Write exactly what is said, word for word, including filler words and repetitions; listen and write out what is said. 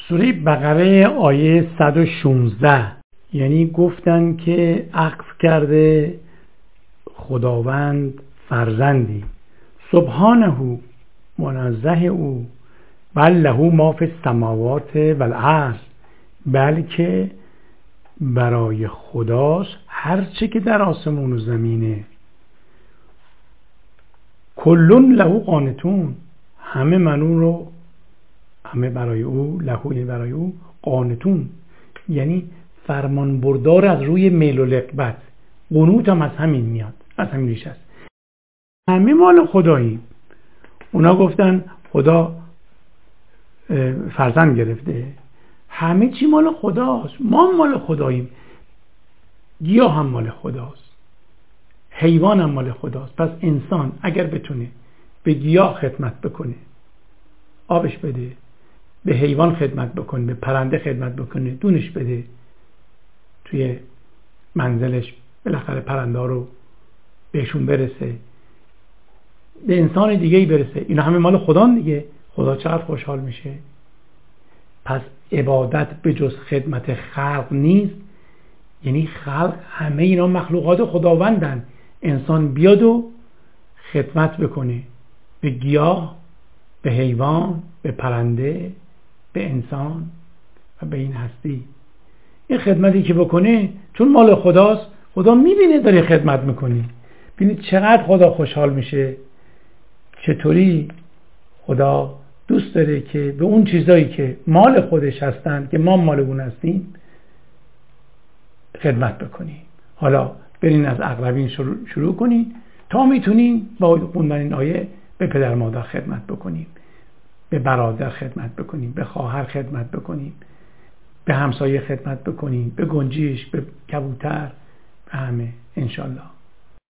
سوره بقره آیه صد و شانزده، یعنی گفتن که عقف کرده خداوند فرزندی، سبحانه، منزه او، بل له ما فی السماوات و الارض، بلکه برای خداست هر چه که در آسمون و زمینه. کلون له قانتون، همه منو رو همه برای او، لهوی برای او، قانتون یعنی فرمان بردار از روی میل و رغبت. قنوت هم از همین میاد، از همین ریشه است. همه مال خداییم. اونا گفتن خدا فرزند گرفته، همه چی مال خداست، ما مال خداییم. گیاه هم مال خداست، حیوان هم مال خداست. پس انسان اگر بتونه به گیاه خدمت بکنه، آبش بده، به حیوان خدمت بکنه، به پرنده خدمت بکنه، دونش بده، توی منزلش بالاخره پرنده رو بهشون برسه، به انسان دیگه‌ای برسه، اینا همه مال خدا دیگه. خدا چقدر خوشحال میشه. پس عبادت به جز خدمت خلق نیست، یعنی خلق همه اینا مخلوقات خداوندن. انسان بیاد و خدمت بکنه به گیاه، به حیوان، به پرنده، به انسان و به این هستی. این خدمتی که بکنه چون مال خداست، خدا میبینه داری خدمت میکنی. ببینید چقدر خدا خوشحال میشه. چطوری خدا دوست داره که به اون چیزایی که مال خودش هستن، که ما مال اون هستیم، خدمت بکنیم. حالا برین از اقربین شروع, شروع کنین تا میتونین با خوندن این آیه به پدر مادر خدمت بکنیم، به برادر خدمت بکنیم، به خواهر خدمت بکنیم، به همسایه خدمت بکنیم، به گنجیش، به کبوتر، به همه انشالله.